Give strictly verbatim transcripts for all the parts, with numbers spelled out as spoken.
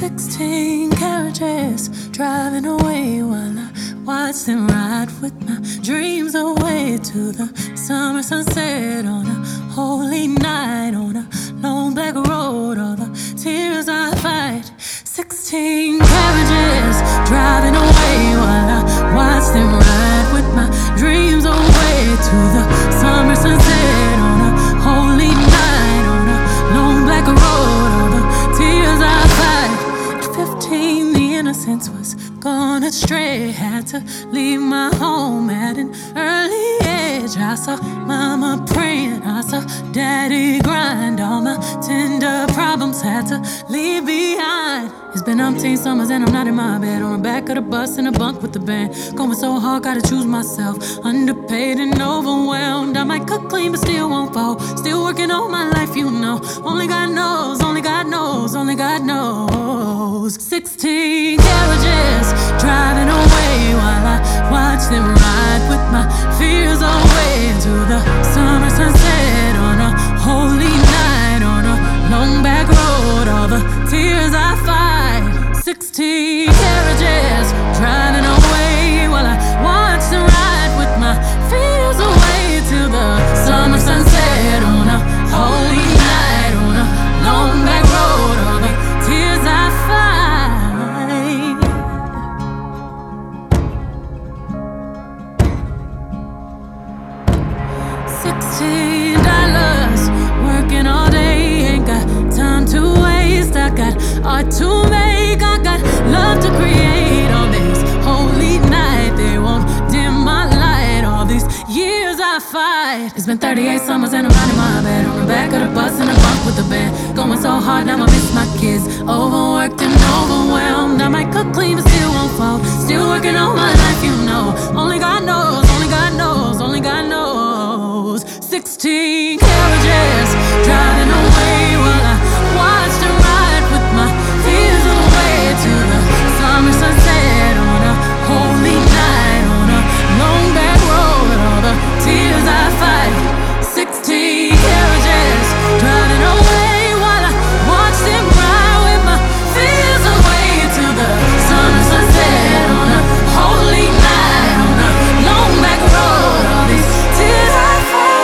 Sixteen carriages driving away while I watch them ride with my dreams away to the summer sunset on a holy night on a long black road. All the tears I fight. Sixteen carriages driving away while I watch them ride with my dreams away to the summer sunset on a holy night on a long black road. All the tears I fight. At fifteen, the innocence was gone astray. Had to leave my home at an early age. I saw mama praying, I saw daddy grind. All my tender problems had to leave behind. It's been umpteen summers and I'm not in my bed, on the back of the bus in a bunk with the band. Going so hard, gotta choose myself. Underpaid and overwhelmed. I might cook clean but still won't fall. Still working all my life, you know. Only God knows, only God knows, only God knows. Sixteen carriages driving away while I watch them ride with my fears away to the summer sunset on a holy night on a long back road. All the tears I fight. Sixteen carriages driving away while I watch them ride with my fears away to the summer sunset on a holy night on a long back road. All the tears I fight. Sixteen dollars working all day, ain't got time to waste. I got art to make, I got love to create. On this holy night, they won't dim my light. All these years I fight. It's been thirty-eight summers and I'm not in my bed, on the back of the bus in a bunk with the band. Going so hard, now I miss my kids. Overworked and overwhelmed. I might cook clean but still won't fall. Still working all my life, you know. Only God knows, only God knows, only God knows. Sixteen carriages driving away while I watch them ride with my fears away to the summer sunset on a holy night on a long back road. All the tears I fight. Sixteen carriages driving away while I watch them ride with my fears away to the summer sunset on a holy night on a long back road. All these tears I fight.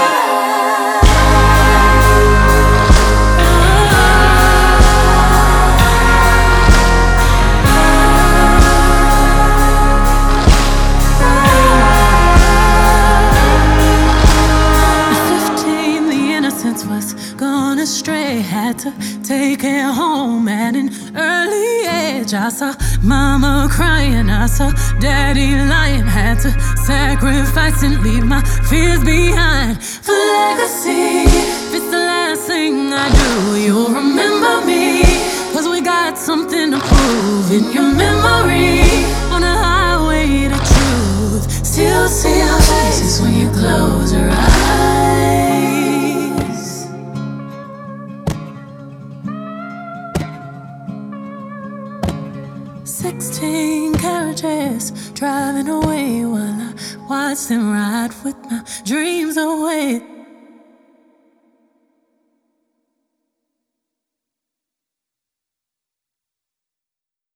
Was gone astray, had to take it home at an early age. I saw mama crying, I saw daddy lying. Had to sacrifice and leave my fears behind for legacy. If it's the last thing I do, you'll remember me, cause we got something to prove in your memory. On a highway to truth, still see our faces when you close your eyes. Sixteen carriages driving away while I watch them ride with my dreams away.